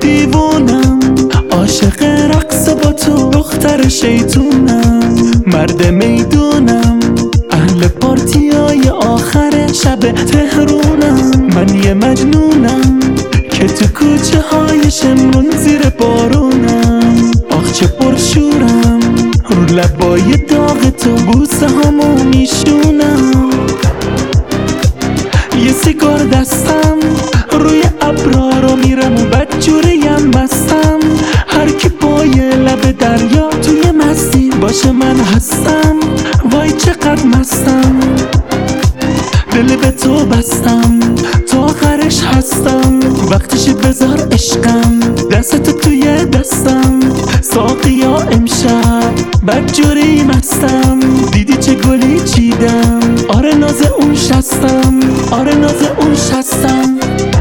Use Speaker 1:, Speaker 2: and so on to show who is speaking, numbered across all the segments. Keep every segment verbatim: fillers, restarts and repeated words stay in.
Speaker 1: دیوونم، عاشق رقص با تو، دختر شیطونم، مرد میدونم، اهل پارتیای آخر شب تهرونم. من یه مجنونم که تو کوچه های شمرون زیر بارونم. آخ چه پرشورم، رو لبای داغ تو بوسه همو میشونم. یه سیگار دستم، روی ابرا رو میرم و بدجوریم مستم. هر کی پای لب دریا توی مستی باشه من هستم. وای چقدر مستم، دل به تو بستم، تا آخرش هستم. وقتش بذار عشقم، دستتو توی دستم. ساقیا امشب بدجوری مستم، دیدی چه گلی چیدم. آره ناز اون شستم، آره ناز اون شستم.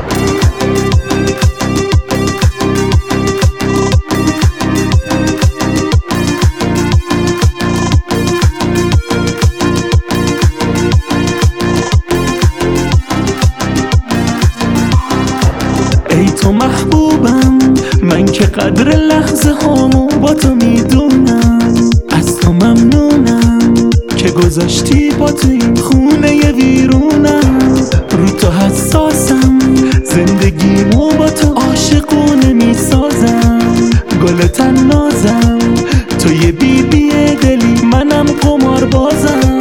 Speaker 1: ای تو محبوبم، من که قدر لحظه هامو با تو میدونم. از تو ممنونم که گذاشتی با تو این خونه ویرونم. رو تو حساسم، زندگیمو با تو عاشقونه میسازم. گل تنازم، تو یه بی بی دلی، منم قمار بازم.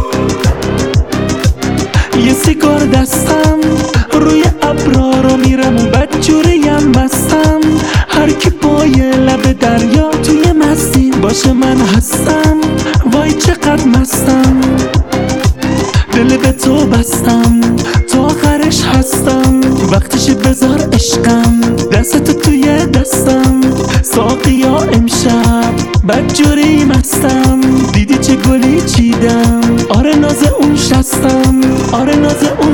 Speaker 1: یه سیگار دستم، روی ابرا رو میرم و بدجوریم مستم. هر کی پای لب دریا توی مستی باشه من هستم. وای چقدر مستم، دل به تو بستم، تا آخرش هستم. وقتش بذار عشقم، دستتو توی دستم. ساقیا امشب بدجوری مستم، دیدی چه گلی چیدم. آره ناز اون شستم، آره ناز اون